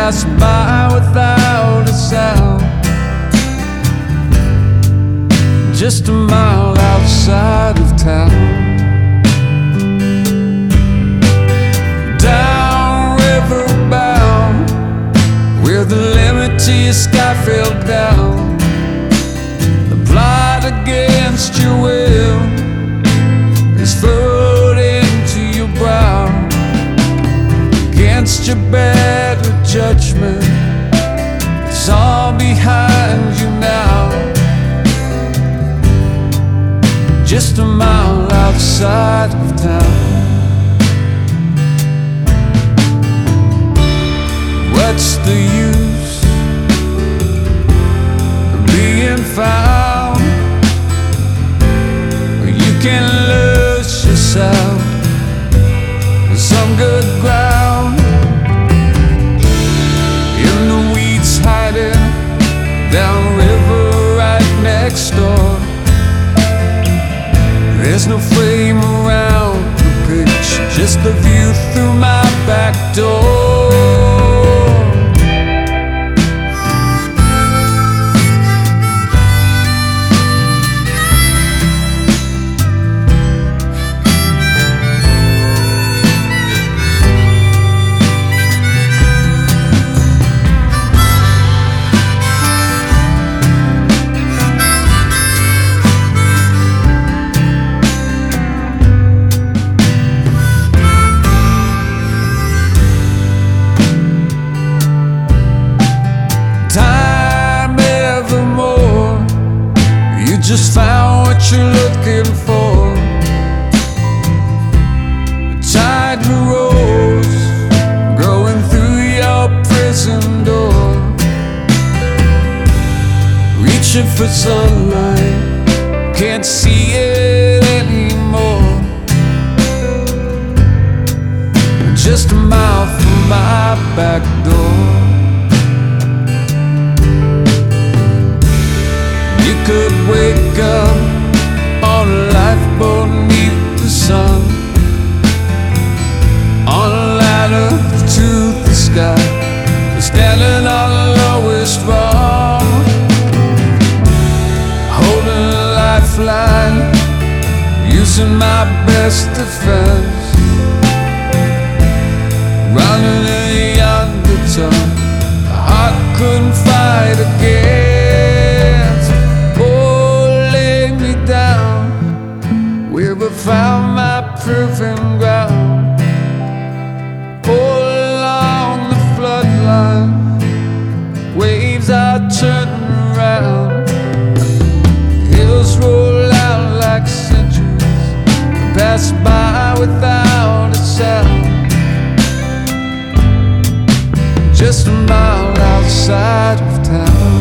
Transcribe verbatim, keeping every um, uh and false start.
pass by without a sound, just a mile outside of town. Downriver bound, where the limit to your sky fell down. The plot against your will is furrowed into your brow. Against your better judgment, it's all behind you now. Just a mile outside of town. What's the use of being found? You can lose yourself in some good ground, in the weeds hiding downriver right next door. There's no frame around the picture, just the view through my back door. Just found what you're looking for. A tide rose growing through your prison door, reaching for sunlight, can't see it anymore. Just a mile from my back door. Could wake up on a lifeboat beneath the sun, on a ladder to the sky, standing on the lowest rung, holding a lifeline, using my best defense, running in the undertow. My heart couldn't fight again. But found my proving ground, all along the floodline. Waves are turning around, hills roll out like centuries, pass by without a sound. Just a mile outside of town.